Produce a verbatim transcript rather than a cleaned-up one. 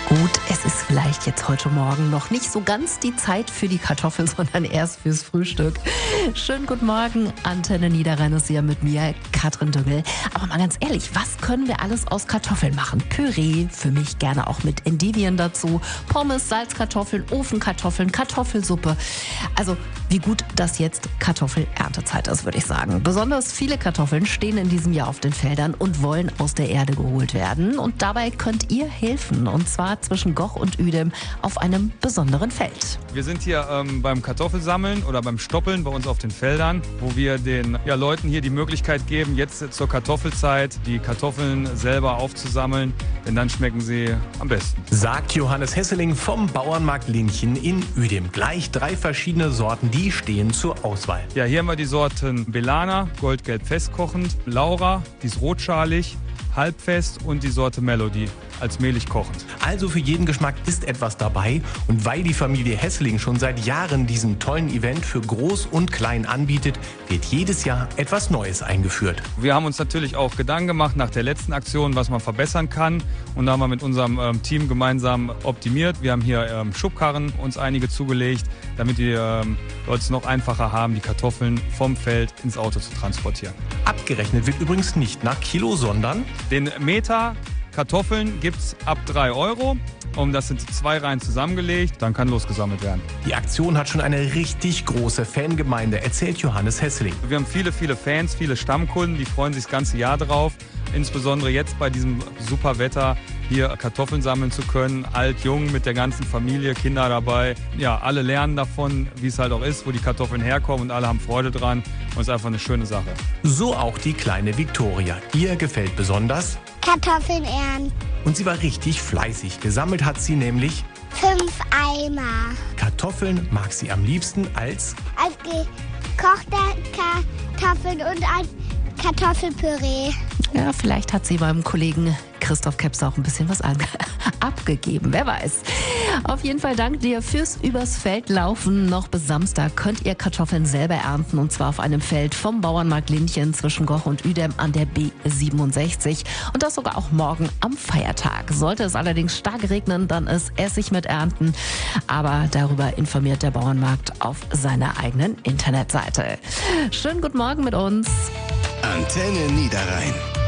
Gut, es ist vielleicht jetzt heute Morgen noch nicht so ganz die Zeit für die Kartoffeln, sondern erst fürs Frühstück. Schönen guten Morgen, Antenne Niederrhein ist hier mit mir, Katrin Düngel. Aber mal ganz ehrlich, was können wir alles aus Kartoffeln machen? Püree, für mich gerne auch mit Endivien dazu, Pommes, Salzkartoffeln, Ofenkartoffeln, Kartoffelsuppe. Also wie gut, dass jetzt Kartoffelerntezeit ist, würde ich sagen. Besonders viele Kartoffeln stehen in diesem Jahr auf den Feldern und wollen aus der Erde geholt werden. Und dabei könnt ihr helfen, und zwar zwischen Goch und Uedem auf einem besonderen Feld. Wir sind hier ähm, beim Kartoffelsammeln oder beim Stoppeln bei uns auf den Feldern, wo wir den ja, Leuten hier die Möglichkeit geben, jetzt zur Kartoffelzeit die Kartoffeln selber aufzusammeln, denn dann schmecken sie am besten. Sagt Johannes Hesseling vom Bauernmarkt Linchen in Uedem. Gleich drei verschiedene Sorten, die stehen zur Auswahl. Ja, hier haben wir die Sorten Belana, goldgelb festkochend, Laura, die ist rotschalig, halbfest und die Sorte Melody als mehlig kochend. Also für jeden Geschmack ist etwas dabei. Und weil die Familie Hesseling schon seit Jahren diesen tollen Event für Groß und Klein anbietet, wird jedes Jahr etwas Neues eingeführt. Wir haben uns natürlich auch Gedanken gemacht nach der letzten Aktion, was man verbessern kann. Und da haben wir mit unserem ähm, Team gemeinsam optimiert. Wir haben hier ähm, Schubkarren uns einige zugelegt, damit die ähm, Leute es noch einfacher haben, die Kartoffeln vom Feld ins Auto zu transportieren. Abgerechnet wird übrigens nicht nach Kilo, sondern den Meter Kartoffeln gibt es ab drei Euro. Und das sind zwei Reihen zusammengelegt, dann kann losgesammelt werden. Die Aktion hat schon eine richtig große Fangemeinde, erzählt Johannes Hesseling. Wir haben viele, viele Fans, viele Stammkunden, die freuen sich das ganze Jahr drauf. Insbesondere jetzt bei diesem super Wetter hier Kartoffeln sammeln zu können. Alt, jung, mit der ganzen Familie, Kinder dabei. Ja, alle lernen davon, wie es halt auch ist, wo die Kartoffeln herkommen und alle haben Freude dran. Und es ist einfach eine schöne Sache. So auch die kleine Viktoria. Ihr gefällt besonders Kartoffeln ernten. Und sie war richtig fleißig. Gesammelt hat sie nämlich Fünf Eimer. Kartoffeln mag sie am liebsten als Als gekochte Kartoffeln und als Kartoffelpüree. Ja, vielleicht hat sie beim Kollegen Christoph Kepser auch ein bisschen was an- abgegeben, wer weiß. Auf jeden Fall dank dir fürs übers Feld laufen. Noch bis Samstag könnt ihr Kartoffeln selber ernten, und zwar auf einem Feld vom Bauernmarkt Linchen zwischen Goch und Uedem an der B siebenundsechzig. Und das sogar auch morgen am Feiertag. Sollte es allerdings stark regnen, dann ist Essig mit Ernten. Aber darüber informiert der Bauernmarkt auf seiner eigenen Internetseite. Schönen guten Morgen mit uns. Antenne Niederrhein.